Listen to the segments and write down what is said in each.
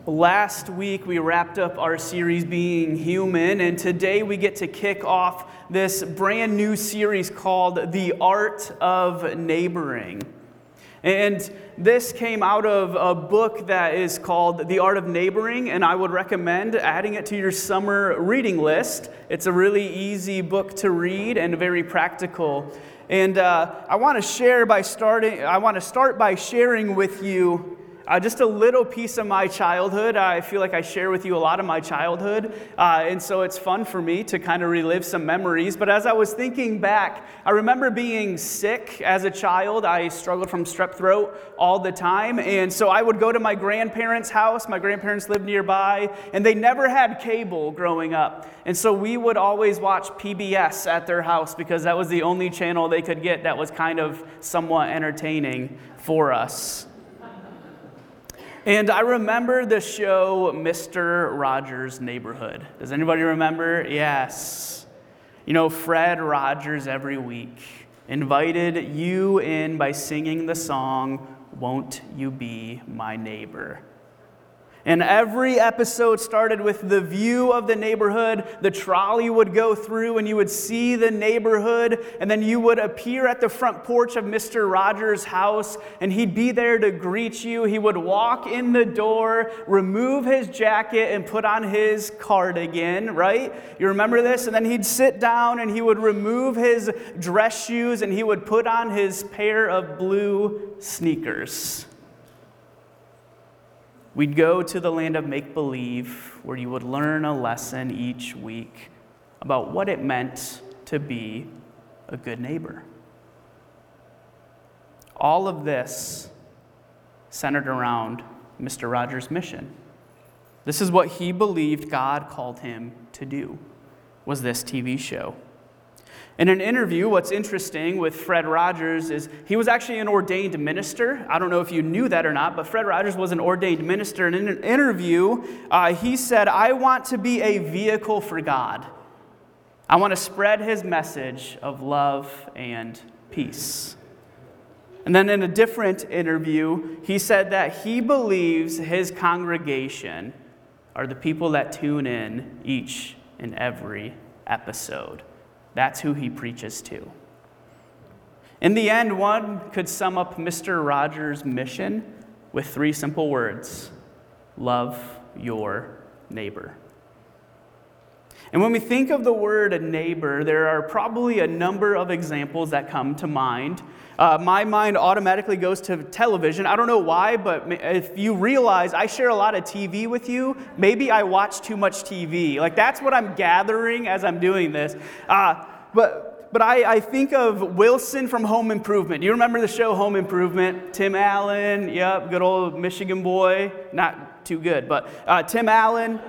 Last week we wrapped up our series Being Human, and today we get to kick off this brand new series called The Art of Neighboring. And this came out of a book that is called The Art of Neighboring, and I would recommend adding it to your summer reading list. It's a really easy book to read and very practical. And I want to start by sharing with you just a little piece of my childhood. I feel like I share with you a lot of my childhood, and so it's fun for me to kind of relive some memories. But as I was thinking back, I remember being sick as a child. I struggled from strep throat all the time, and so I would go to my grandparents' house. My grandparents lived nearby, and they never had cable growing up. And so we would always watch PBS at their house because that was the only channel they could get that was kind of somewhat entertaining for us. And I remember the show Mr. Rogers' Neighborhood. Does anybody remember? Yes. You know, Fred Rogers every week invited you in by singing the song, "Won't You Be My Neighbor?" And every episode started with the view of the neighborhood. The trolley would go through and you would see the neighborhood, and then you would appear at the front porch of Mr. Rogers' house, and he'd be there to greet you. He would walk in the door, remove his jacket, and put on his cardigan, right? You remember this? And then he'd sit down and he would remove his dress shoes and he would put on his pair of blue sneakers. We'd go to the land of make-believe where you would learn a lesson each week about what it meant to be a good neighbor. All of this centered around Mr. Rogers' mission. This is what he believed God called him to do, was this TV show. In an interview, what's interesting with Fred Rogers is he was actually an ordained minister. I don't know if you knew that or not, but Fred Rogers was an ordained minister. And in an interview, he said, "I want to be a vehicle for God. I want to spread his message of love and peace." And then in a different interview, he said that he believes his congregation are the people that tune in each and every episode. That's who he preaches to. In the end, one could sum up Mr. Rogers' mission with three simple words: love your neighbor. And when we think of the word neighbor, there are probably a number of examples that come to mind. My mind automatically goes to television. I don't know why, but if you realize I share a lot of TV with you, maybe I watch too much TV. Like, that's what I'm gathering as I'm doing this. But I think of Wilson from Home Improvement. You remember the show Home Improvement? Tim Allen, yep, good old Michigan boy. Not too good, but Tim Allen.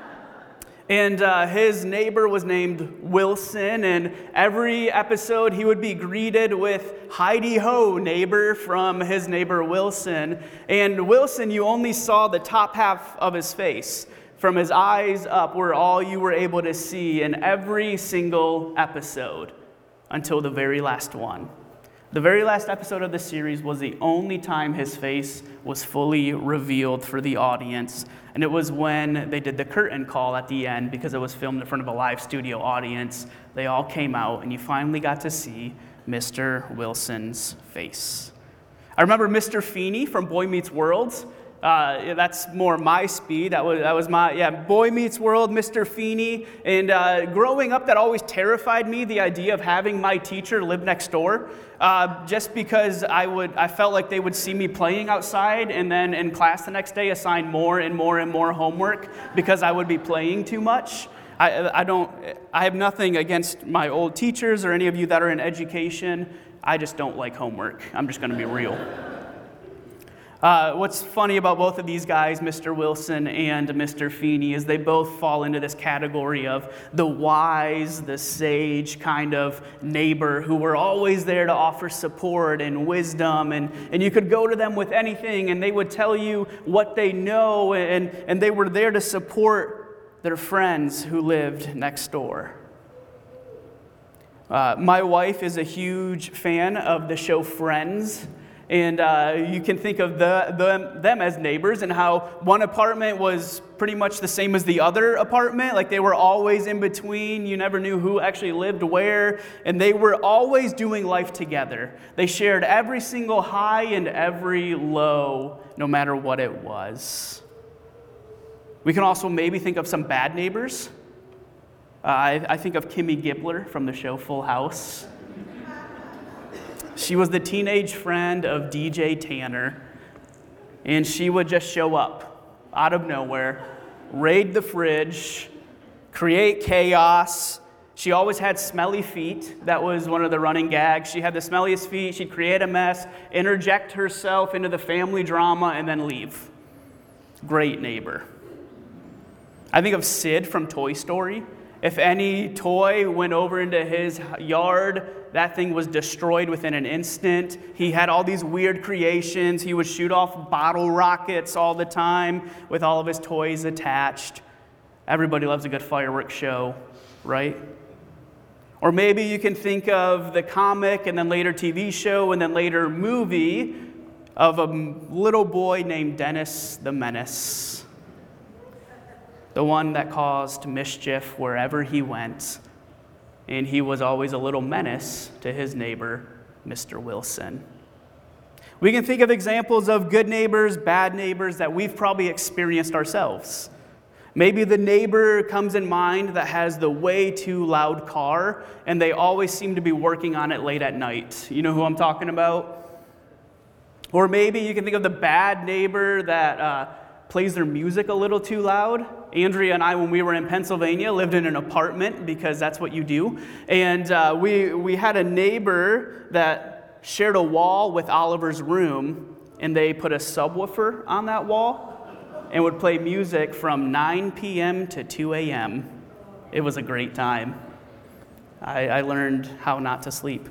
And his neighbor was named Wilson, and every episode he would be greeted with "Heidi ho, neighbor," from his neighbor Wilson. And Wilson, you only saw the top half of his face. From his eyes up were all you were able to see in every single episode until the very last one. The very last episode of the series was the only time his face was fully revealed for the audience, and it was when they did the curtain call at the end because it was filmed in front of a live studio audience. They all came out, and you finally got to see Mr. Wilson's face. I remember Mr. Feeney from Boy Meets World. That's more my speed. That was my Boy Meets World, Mr. Feeney. And growing up, that always terrified me, the idea of having my teacher live next door. Just because I felt like they would see me playing outside, and then in class the next day assign more and more and more homework because I would be playing too much. I have nothing against my old teachers or any of you that are in education. I just don't like homework. I'm just going to be real. What's funny about both of these guys, Mr. Wilson and Mr. Feeney, is they both fall into this category of the wise, the sage kind of neighbor who were always there to offer support and wisdom, and you could go to them with anything and they would tell you what they know, and they were there to support their friends who lived next door. My wife is a huge fan of the show Friends. And you can think of them as neighbors, and how one apartment was pretty much the same as the other apartment. Like, they were always in between. You never knew who actually lived where. And they were always doing life together. They shared every single high and every low, no matter what it was. We can also maybe think of some bad neighbors. I think of Kimmy Gibbler from the show Full House. She was the teenage friend of DJ Tanner, and she would just show up out of nowhere, raid the fridge, create chaos. She always had smelly feet. That was one of the running gags. She had the smelliest feet. She'd create a mess, interject herself into the family drama, and then leave. Great neighbor. I think of Sid from Toy Story. If any toy went over into his yard, that thing was destroyed within an instant. He had all these weird creations. He would shoot off bottle rockets all the time with all of his toys attached. Everybody loves a good fireworks show, right? Or maybe you can think of the comic and then later TV show and then later movie of a little boy named Dennis the Menace. The one that caused mischief wherever he went. And he was always a little menace to his neighbor, Mr. Wilson. We can think of examples of good neighbors, bad neighbors that we've probably experienced ourselves. Maybe the neighbor comes in mind that has the way too loud car, and they always seem to be working on it late at night. You know who I'm talking about? Or maybe you can think of the bad neighbor that plays their music a little too loud. Andrea and I, when we were in Pennsylvania, lived in an apartment because that's what you do. And we had a neighbor that shared a wall with Oliver's room, and they put a subwoofer on that wall and would play music from 9 p.m. to 2 a.m. It was a great time. I learned how not to sleep.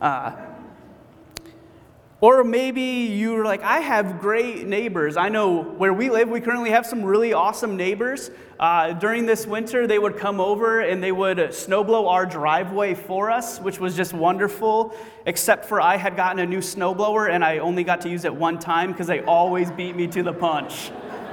Or maybe you're like, I have great neighbors. I know where we live, we currently have some really awesome neighbors. During this winter, they would come over and they would snowblow our driveway for us, which was just wonderful, except for I had gotten a new snowblower and I only got to use it one time because they always beat me to the punch.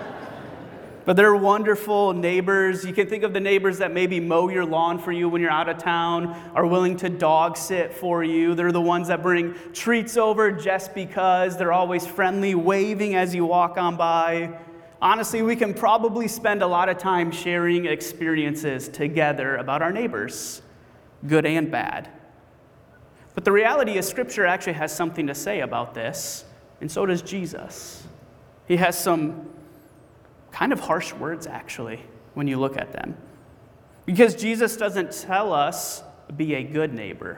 But they're wonderful neighbors. You can think of the neighbors that maybe mow your lawn for you when you're out of town, are willing to dog sit for you. They're the ones that bring treats over just because. They're always friendly, waving as you walk on by. Honestly, we can probably spend a lot of time sharing experiences together about our neighbors, good and bad. But the reality is Scripture actually has something to say about this, and so does Jesus. He has some kind of harsh words, actually, when you look at them. Because Jesus doesn't tell us, be a good neighbor.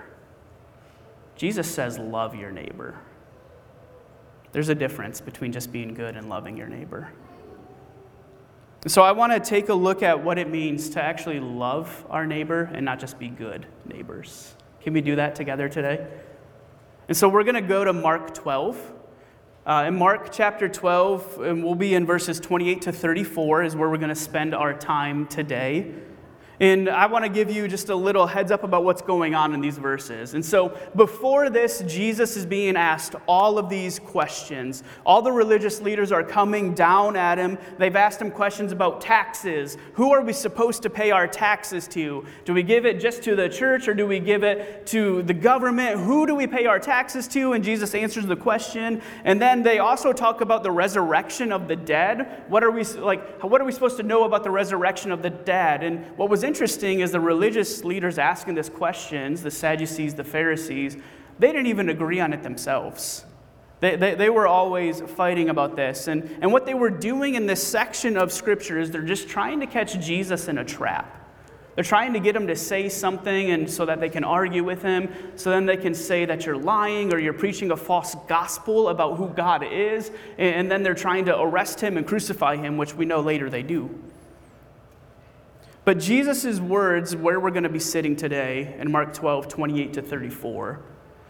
Jesus says, love your neighbor. There's a difference between just being good and loving your neighbor. So I want to take a look at what it means to actually love our neighbor and not just be good neighbors. Can we do that together today? And so we're going to go to Mark 12. In Mark chapter 12, and we'll be in verses 28 to 34 is where we're going to spend our time today. And I want to give you just a little heads up about what's going on in these verses. And so before this, Jesus is being asked all of these questions. All the religious leaders are coming down at him. They've asked him questions about taxes. Who are we supposed to pay our taxes to? Do we give it just to the church or do we give it to the government? Who do we pay our taxes to? And Jesus answers the question. And then they also talk about the resurrection of the dead. What are we supposed to know about the resurrection of the dead? And what was interesting is the religious leaders asking these questions, the Sadducees, the Pharisees, they didn't even agree on it themselves. They were always fighting about this. And what they were doing in this section of Scripture is they're just trying to catch Jesus in a trap. They're trying to get him to say something and so that they can argue with him, so then they can say that you're lying or you're preaching a false gospel about who God is, and then they're trying to arrest him and crucify him, which we know later they do. But Jesus' words, where we're going to be sitting today, in Mark 12, 28 to 34,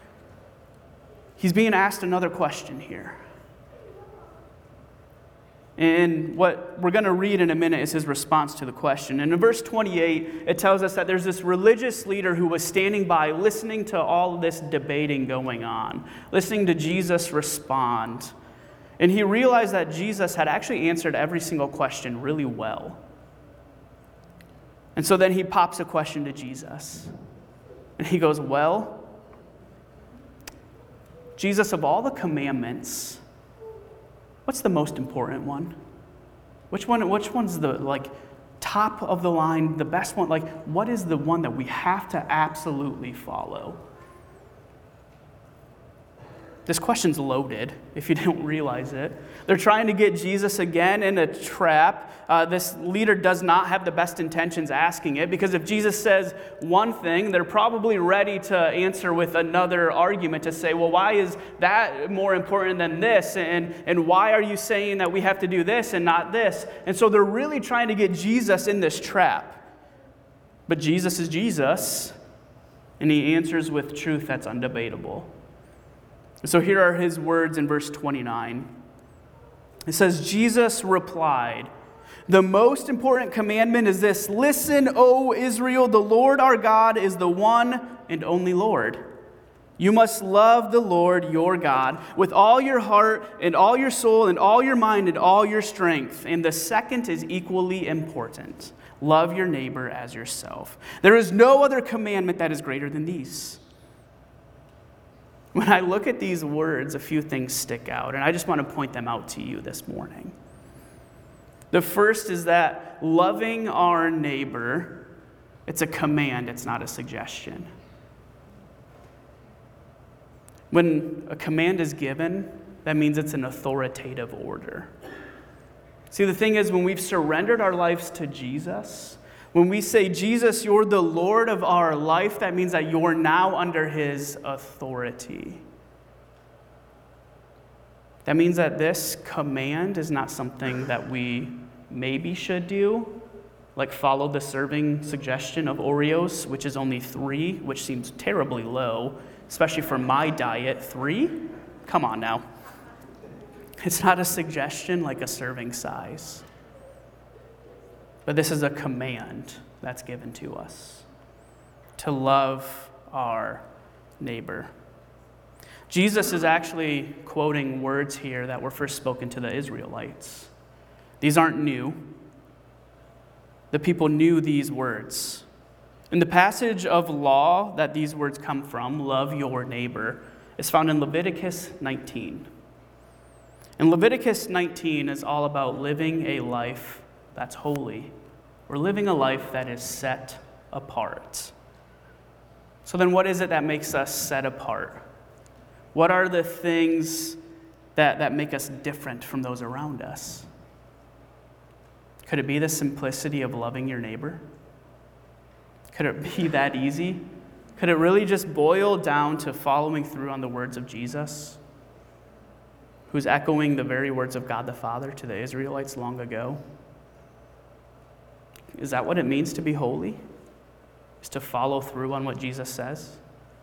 he's being asked another question here. And what we're going to read in a minute is his response to the question. And in verse 28, it tells us that there's this religious leader who was standing by listening to all this debating going on, listening to Jesus respond. And he realized that Jesus had actually answered every single question really well. And so then he pops a question to Jesus. And he goes, well, Jesus, of all the commandments, what's the most important one? Which one's the top of the line, the best one? What is the one that we have to absolutely follow? This question's loaded, if you didn't realize it. They're trying to get Jesus again in a trap. This leader does not have the best intentions asking it, because if Jesus says one thing, they're probably ready to answer with another argument to say, well, why is that more important than this? And why are you saying that we have to do this and not this? And so they're really trying to get Jesus in this trap. But Jesus is Jesus, and he answers with truth that's undebatable. So here are his words in verse 29. It says, Jesus replied, "The most important commandment is this: Listen, O Israel, the Lord our God is the one and only Lord. You must love the Lord your God with all your heart and all your soul and all your mind and all your strength." And the second is equally important: love your neighbor as yourself. There is no other commandment that is greater than these. When I look at these words, a few things stick out, and I just want to point them out to you this morning. The first is that loving our neighbor, it's a command, it's not a suggestion. When a command is given, that means it's an authoritative order. See, the thing is, when we've surrendered our lives to Jesus, when we say, Jesus, you're the Lord of our life, that means that you're now under his authority. That means that this command is not something that we maybe should do, like follow the serving suggestion of Oreos, which is only 3, which seems terribly low, especially for my diet. 3? Come on now. It's not a suggestion like a serving size. But this is a command that's given to us, to love our neighbor. Jesus is actually quoting words here that were first spoken to the Israelites. These aren't new. The people knew these words. In the passage of law that these words come from, love your neighbor, is found in Leviticus 19. And Leviticus 19 is all about living a life that's holy. We're living a life that is set apart. So then what is it that makes us set apart? What are the things that make us different from those around us? Could it be the simplicity of loving your neighbor? Could it be that easy? Could it really just boil down to following through on the words of Jesus, who's echoing the very words of God the Father to the Israelites long ago? Is that what it means to be holy? Is to follow through on what Jesus says?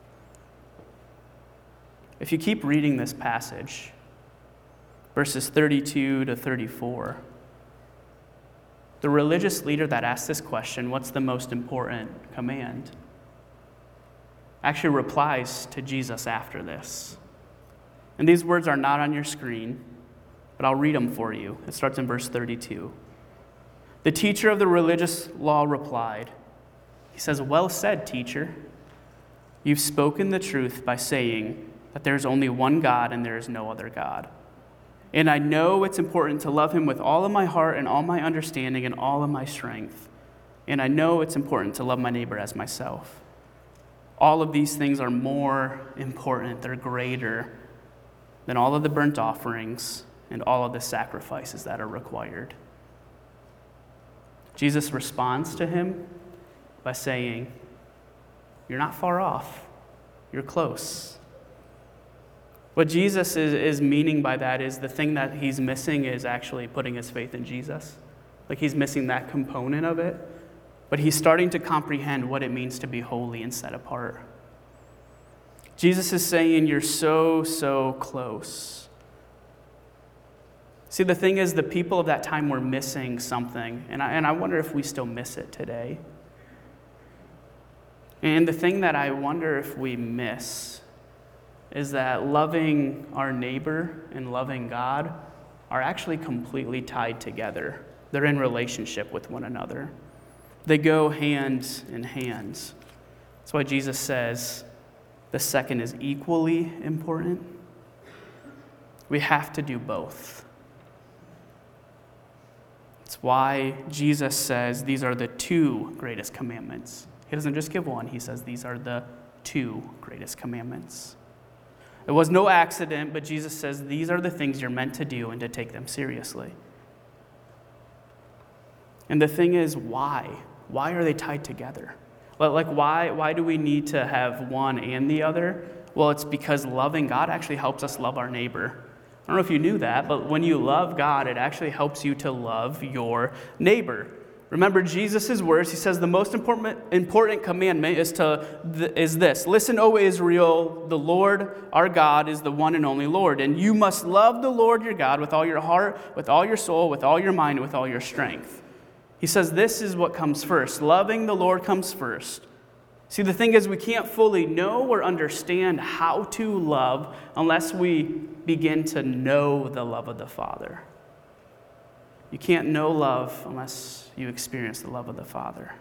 If you keep reading this passage, verses 32 to 34, the religious leader that asked this question, what's the most important command, actually replies to Jesus after this. And these words are not on your screen, but I'll read them for you. It starts in verse 32. The teacher of the religious law replied, he says, "Well said, teacher. You've spoken the truth by saying that there's only one God and there is no other God. And I know it's important to love him with all of my heart and all my understanding and all of my strength. And I know it's important to love my neighbor as myself. All of these things are more important, they're greater than all of the burnt offerings and all of the sacrifices that are required." Jesus responds to him by saying, "You're not far off. You're close." What Jesus is meaning by that is the thing that he's missing is actually putting his faith in Jesus. Like he's missing that component of it. But he's starting to comprehend what it means to be holy and set apart. Jesus is saying, you're so, so close. See, the thing is, the people of that time were missing something, and I wonder if we still miss it today. And the thing that I wonder if we miss is that loving our neighbor and loving God are actually completely tied together. They're in relationship with one another. They go hand in hand. That's why Jesus says the second is equally important. We have to do both. It's why Jesus says these are the two greatest commandments. He doesn't just give one, he says these are the two greatest commandments. It was no accident, but Jesus says these are the things you're meant to do and to take them seriously. And the thing is, why? Why are they tied together? Like, why do we need to have one and the other? Well, it's because loving God actually helps us love our neighbor. I don't know if you knew that, but when you love God, it actually helps you to love your neighbor. Remember Jesus' words. He says the most important commandment is this. Listen, O Israel, the Lord our God is the one and only Lord. And you must love the Lord your God with all your heart, with all your soul, with all your mind, with all your strength. He says this is what comes first. Loving the Lord comes first. See, the thing is, we can't fully know or understand how to love unless we begin to know the love of the Father. You can't know love unless you experience the love of the Father.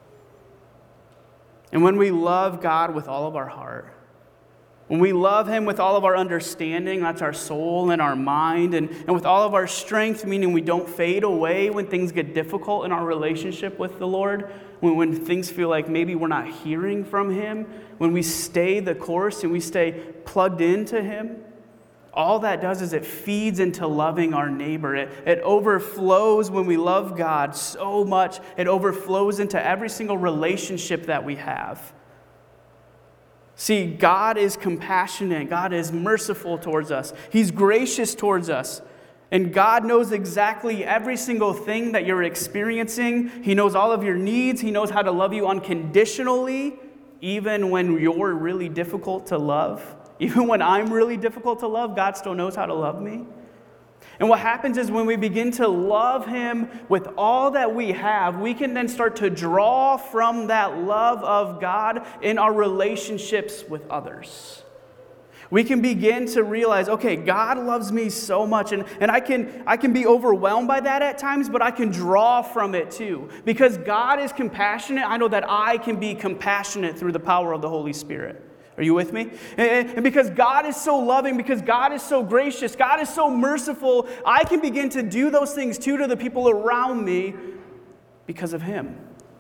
And when we love God with all of our heart, when we love him with all of our understanding, that's our soul and our mind, and with all of our strength, meaning we don't fade away when things get difficult in our relationship with the Lord, when things feel like maybe we're not hearing from him, when we stay the course and we stay plugged into him, all that does is it feeds into loving our neighbor. It overflows when we love God so much. It overflows into every single relationship that we have. See, God is compassionate. God is merciful towards us. He's gracious towards us. And God knows exactly every single thing that you're experiencing. He knows all of your needs. He knows how to love you unconditionally, even when you're really difficult to love. Even when I'm really difficult to love, God still knows how to love me. And what happens is when we begin to love him with all that we have, we can then start to draw from that love of God in our relationships with others. We can begin to realize, okay, God loves me so much, and I can be overwhelmed by that at times, but I can draw from it too. Because God is compassionate, I know that I can be compassionate through the power of the Holy Spirit. Are you with me? And because God is so loving, because God is so gracious, God is so merciful, I can begin to do those things too to the people around me because of him.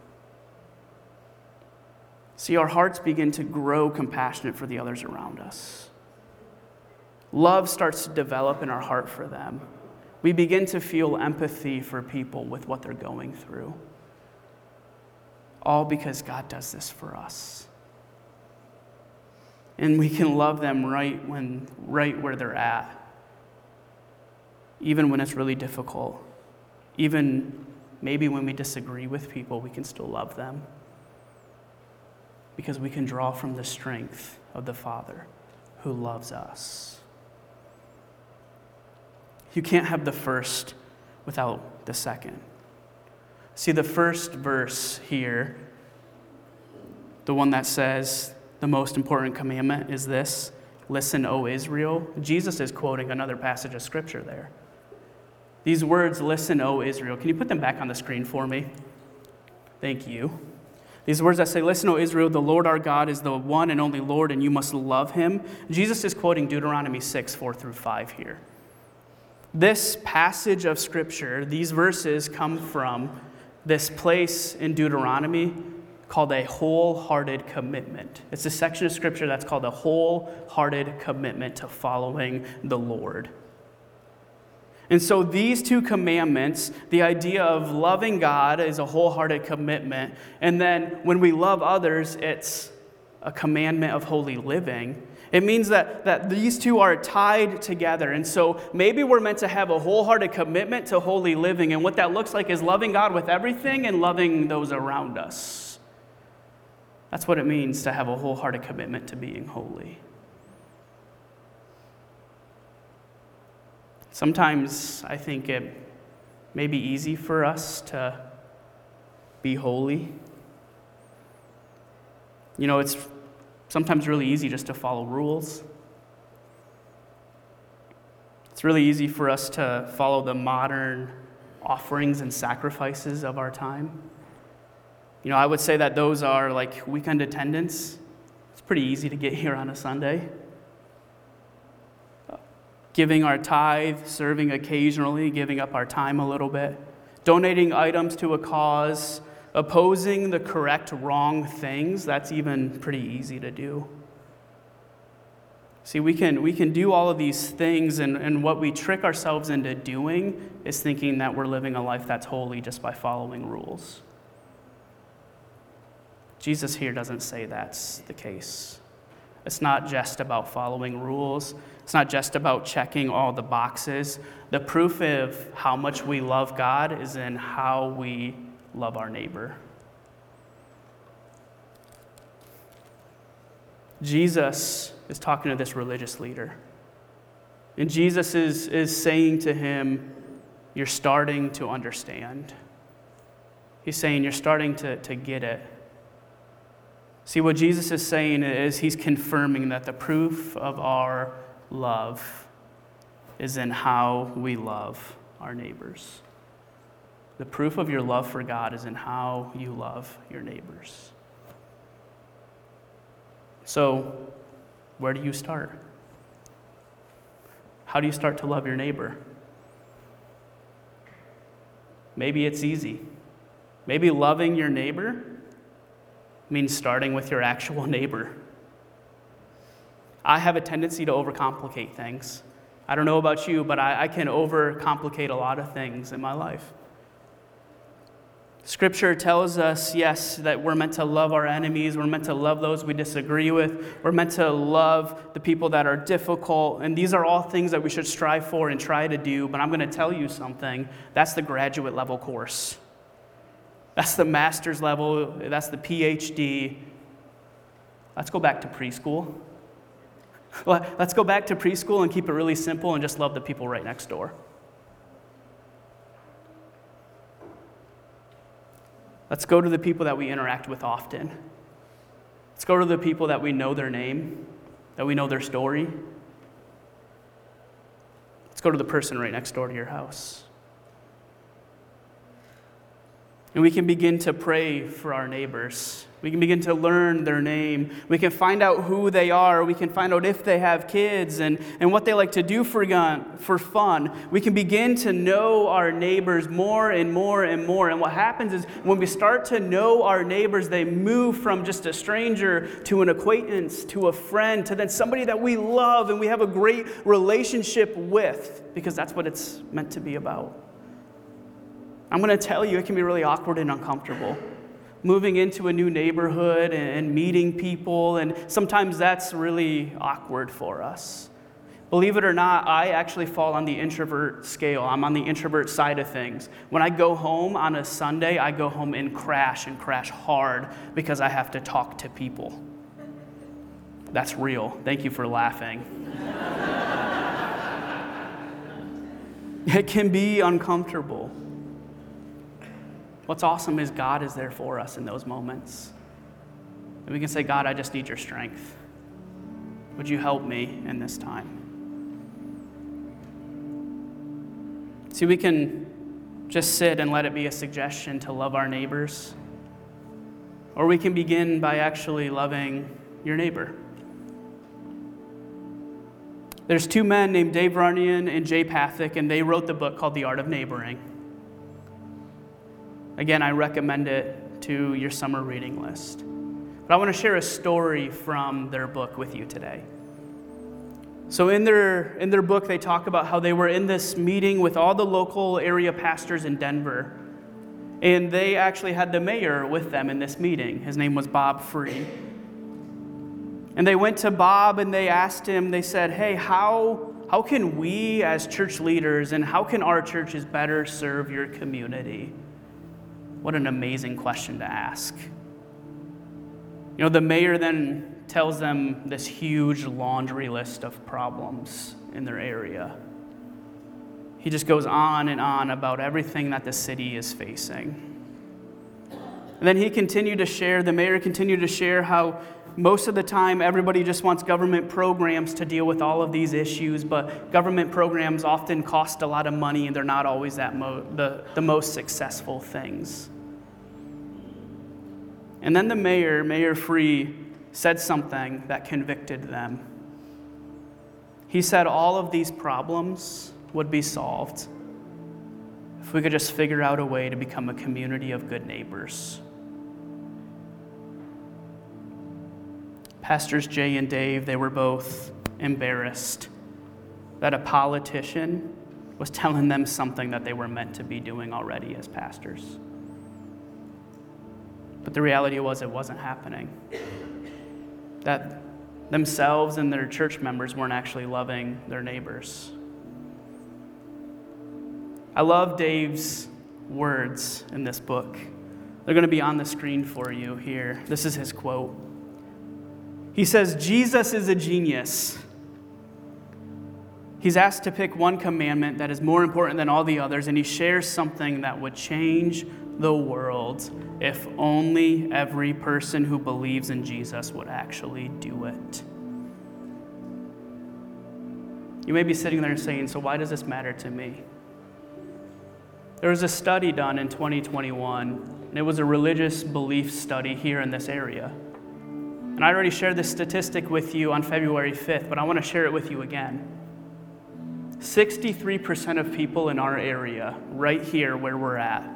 See, our hearts begin to grow compassionate for the others around us. Love starts to develop in our heart for them. We begin to feel empathy for people with what they're going through. All because God does this for us. And we can love them right where they're at. Even when it's really difficult. Even maybe when we disagree with people, we can still love them. Because we can draw from the strength of the Father who loves us. You can't have the first without the second. See, the first verse here, the one that says, the most important commandment is this, listen, O Israel. Jesus is quoting another passage of Scripture there. These words, listen, O Israel. Can you put them back on the screen for me? Thank you. These words that say, listen, O Israel, the Lord our God is the one and only Lord, and you must love him. Jesus is quoting Deuteronomy 6, 4-5 here. This passage of Scripture, these verses come from this place in Deuteronomy called a wholehearted commitment. It's a section of Scripture that's called a wholehearted commitment to following the Lord. And so these two commandments, the idea of loving God is a wholehearted commitment. And then when we love others, it's a commandment of holy living. It means that these two are tied together. And so maybe we're meant to have a wholehearted commitment to holy living. And what that looks like is loving God with everything and loving those around us. That's what it means to have a wholehearted commitment to being holy. Sometimes I think it may be easy for us to be holy. It's sometimes really easy just to follow rules. It's really easy for us to follow the modern offerings and sacrifices of our time. I would say that those are like weekend attendance. It's pretty easy to get here on a Sunday. Giving our tithe, serving occasionally, giving up our time a little bit, donating items to a cause, opposing the correct wrong things, that's even pretty easy to do. See, we can do all of these things, and what we trick ourselves into doing is thinking that we're living a life that's holy just by following rules. Jesus here doesn't say that's the case. It's not just about following rules. It's not just about checking all the boxes. The proof of how much we love God is in how we love our neighbor. Jesus is talking to this religious leader. And Jesus is saying to him, you're starting to understand. He's saying you're starting to get it. See, what Jesus is saying is he's confirming that the proof of our love is in how we love our neighbors. The proof of your love for God is in how you love your neighbors. So, where do you start? How do you start to love your neighbor? Maybe it's easy. Maybe loving your neighbor means starting with your actual neighbor. I have a tendency to overcomplicate things. I don't know about you, but I can overcomplicate a lot of things in my life. Scripture tells us, yes, that we're meant to love our enemies. We're meant to love those we disagree with. We're meant to love the people that are difficult. And these are all things that we should strive for and try to do. But I'm going to tell you something. That's the graduate level course. That's the master's level. That's the PhD. Let's go back to preschool. Let's go back to preschool and keep it really simple and just love the people right next door. Let's go to the people that we interact with often. Let's go to the people that we know their name, that we know their story. Let's go to the person right next door to your house. And we can begin to pray for our neighbors. We can begin to learn their name. We can find out who they are. We can find out if they have kids and what they like to do for fun. We can begin to know our neighbors more and more and more. And what happens is when we start to know our neighbors, they move from just a stranger to an acquaintance, to a friend, to then somebody that we love and we have a great relationship with, because that's what it's meant to be about. I'm going to tell you, it can be really awkward and uncomfortable. Moving into a new neighborhood and meeting people, and sometimes that's really awkward for us. Believe it or not, I actually fall on the introvert scale. I'm on the introvert side of things. When I go home on a Sunday, I go home and crash hard because I have to talk to people. That's real. Thank you for laughing. It can be uncomfortable. What's awesome is God is there for us in those moments. And we can say, God, I just need your strength. Would you help me in this time? See, we can just sit and let it be a suggestion to love our neighbors. Or we can begin by actually loving your neighbor. There's two men named Dave Runyon and Jay Pathak, and they wrote the book called The Art of Neighboring. Again, I recommend it to your summer reading list. But I want to share a story from their book with you today. So in their book, they talk about how they were in this meeting with all the local area pastors in Denver. And they actually had the mayor with them in this meeting. His name was Bob Free. And they went to Bob and they asked him, they said, hey, how can we as church leaders and how can our churches better serve your community? What an amazing question to ask. The mayor then tells them this huge laundry list of problems in their area. he just goes on and on about everything that the city is facing. And then the mayor continued to share how most of the time everybody just wants government programs to deal with all of these issues, but government programs often cost a lot of money and they're not always the most successful things. And then the Mayor Free, said something that convicted them. He said all of these problems would be solved if we could just figure out a way to become a community of good neighbors. Pastors Jay and Dave, they were both embarrassed that a politician was telling them something that they were meant to be doing already as pastors. But the reality was it wasn't happening. That themselves and their church members weren't actually loving their neighbors. I love Dave's words in this book. They're going to be on the screen for you here. This is his quote. He says, Jesus is a genius. He's asked to pick one commandment that is more important than all the others, and he shares something that would change the world if only every person who believes in Jesus would actually do it. You may be sitting there saying, so why does this matter to me? There was a study done in 2021, and it was a religious belief study here in this area. And I already shared this statistic with you on February 5th, but I want to share it with you again. 63% of people in our area, right here where we're at,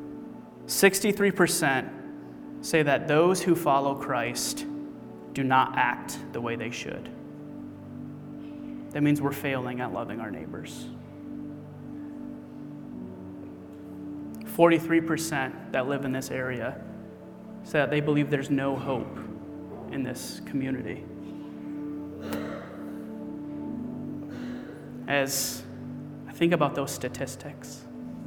63% say that those who follow Christ do not act the way they should. That means we're failing at loving our neighbors. 43% that live in this area say that they believe there's no hope in this community. As I think about those statistics,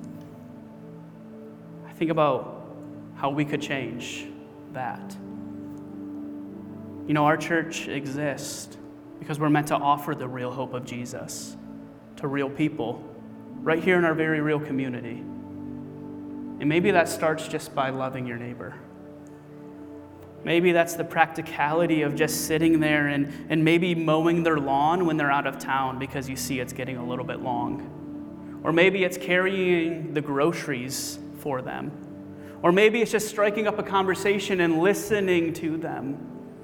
I think about how we could change that. You know, our church exists because we're meant to offer the real hope of Jesus to real people right here in our very real community. And maybe that starts just by loving your neighbor. Maybe that's the practicality of just sitting there and maybe mowing their lawn when they're out of town because you see it's getting a little bit long. Or maybe it's carrying the groceries for them. Or maybe it's just striking up a conversation and listening to them.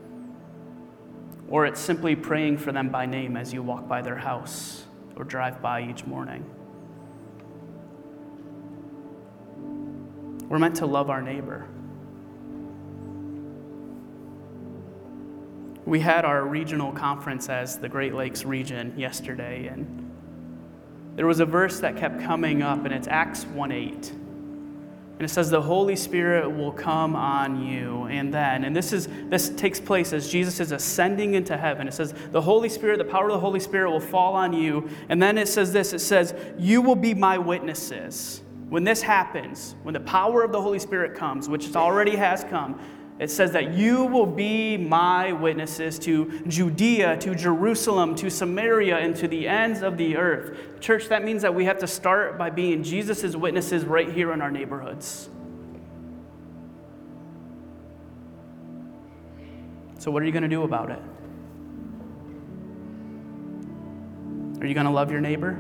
Or it's simply praying for them by name as you walk by their house or drive by each morning. We're meant to love our neighbor. We had our regional conference as the Great Lakes region yesterday, and there was a verse that kept coming up, and it's Acts 1:8. And it says, the Holy Spirit will come on you. And this takes place as Jesus is ascending into heaven. It says, the Holy Spirit, the power of the Holy Spirit will fall on you. And then it says this, it says, you will be my witnesses. When this happens, when the power of the Holy Spirit comes, which it already has come, it says that you will be my witnesses to Judea, to Jerusalem, to Samaria, and to the ends of the earth. Church, that means that we have to start by being Jesus' witnesses right here in our neighborhoods. So what are you going to do about it? Are you going to love your neighbor?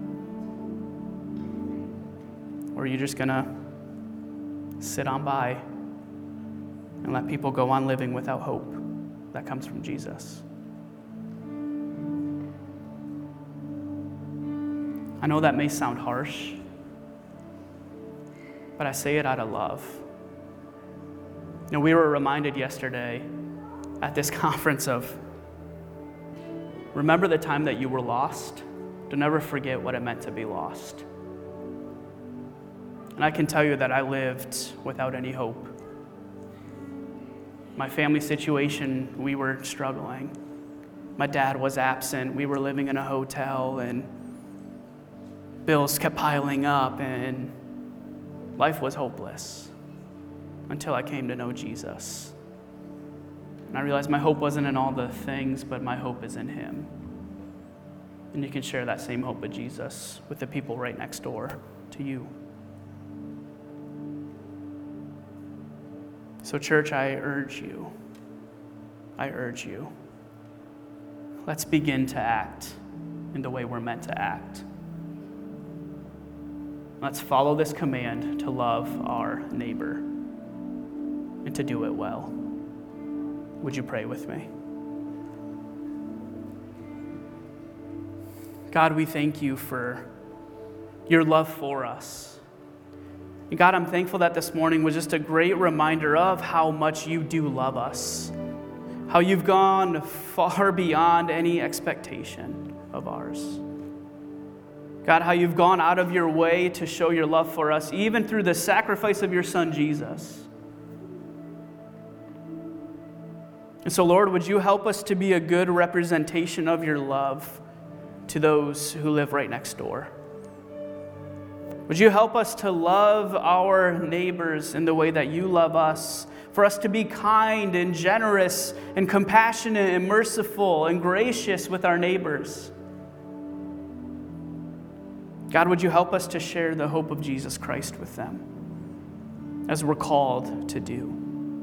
Or are you just going to sit on by and let people go on living without hope that comes from Jesus? I know that may sound harsh, but I say it out of love. You know, we were reminded yesterday at this conference of, remember the time that you were lost? Don't ever forget what it meant to be lost. And I can tell you that I lived without any hope. My family situation, we were struggling. My dad was absent. We were living in a hotel, and bills kept piling up, and life was hopeless until I came to know Jesus. And I realized my hope wasn't in all the things, but my hope is in him. And you can share that same hope of Jesus with the people right next door to you. So, church, I urge you, let's begin to act in the way we're meant to act. Let's follow this command to love our neighbor and to do it well. Would you pray with me? God, we thank you for your love for us. And God, I'm thankful that this morning was just a great reminder of how much you do love us, how you've gone far beyond any expectation of ours. God, how you've gone out of your way to show your love for us, even through the sacrifice of your Son, Jesus. And so, Lord, would you help us to be a good representation of your love to those who live right next door? Would you help us to love our neighbors in the way that you love us, for us to be kind and generous and compassionate and merciful and gracious with our neighbors? God, would you help us to share the hope of Jesus Christ with them, as we're called to do?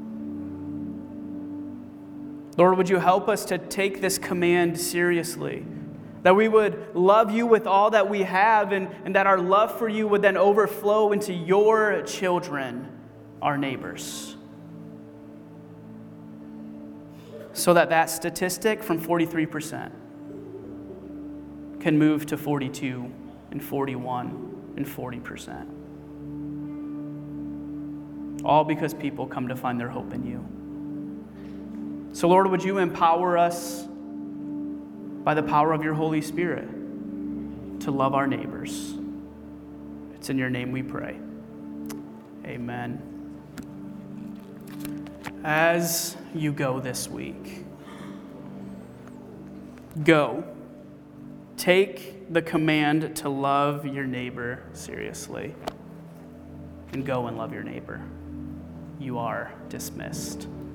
Lord, would you help us to take this command seriously, that we would love you with all that we have, and that our love for you would then overflow into your children, our neighbors. So that statistic from 43% can move to 42 and 41 and 40%. All because people come to find their hope in you. So Lord, would you empower us by the power of your Holy Spirit to love our neighbors. It's in your name we pray. Amen. As you go this week, go. Take the command to love your neighbor seriously, and go and love your neighbor. You are dismissed.